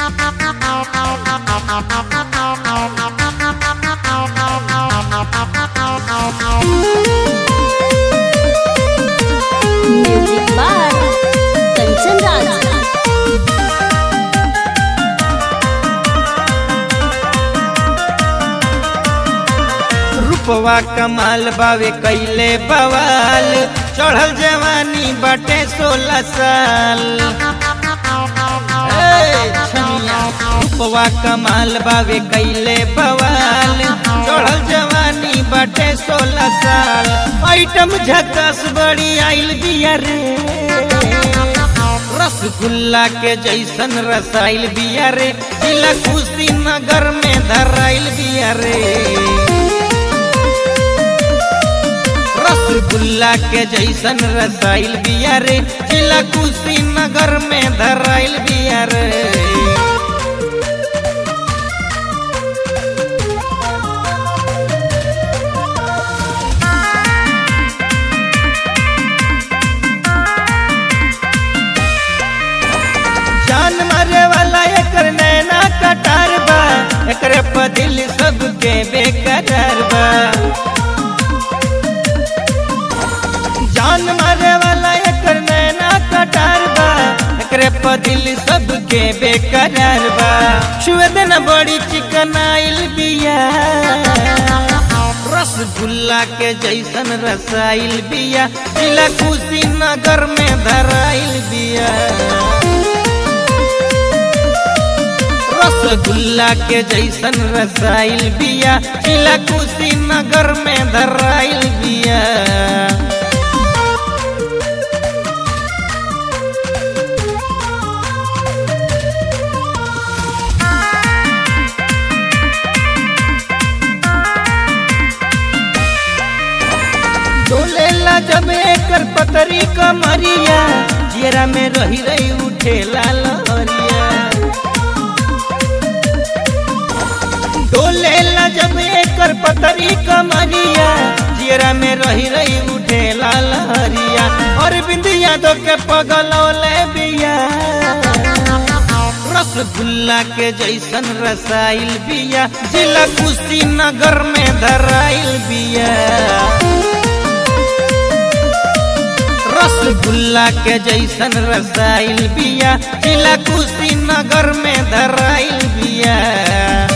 Music by Kanchan Raj. रूपवा कमाल बावे कैले बवाल, चढ़ल जवानी बाटे 16 साल। रूपवा कमाल बावे कैले बवाल, चढ़ल जवानी बाटे 16 साल। आइटम झकास बड़ी आइल बिया रे, रसगुल्ला के जैसन रसाइल बिया रे, जिला कुशीनगर में धराइल बिया रे। रसगुल्ला के जैसन रसाइल बिया रे, जिला कुशीनगर में धराइल बिया रे। जान मारे वाला एकर नैना कटार बा, एकरे पर दिल सबके बेकरार बा। जान मारे वाला एकर नैना कटार बा, एकरे पर दिल सबके बेकरार बा। छुए देना बड़ी चिकन आइल बिया, रसगुल्ला के जैसन रसाइल बिया, जिला कुशीनगर में धराइल बिया। रसगुल्ला के जैसन रसाइल बिया, जिला कुशीनगर में धराइल बिया। डोलेला जब एकर पतरी कमरिया, जेरा में रही रही उठेला लहरिया। डोलेला जब एकर पतरी कमरिया, जेरा में रही रही उठेला लहरिया। और बिंदिया दो के पगलौले बिया, रसगुल्ला के जैसन रसाइल बिया, जिला कुशीनगर में धराइल बिया। रसगुल्ला के जैसन रसाइल बिया, जिला कुशीनगर में धराइल बिया।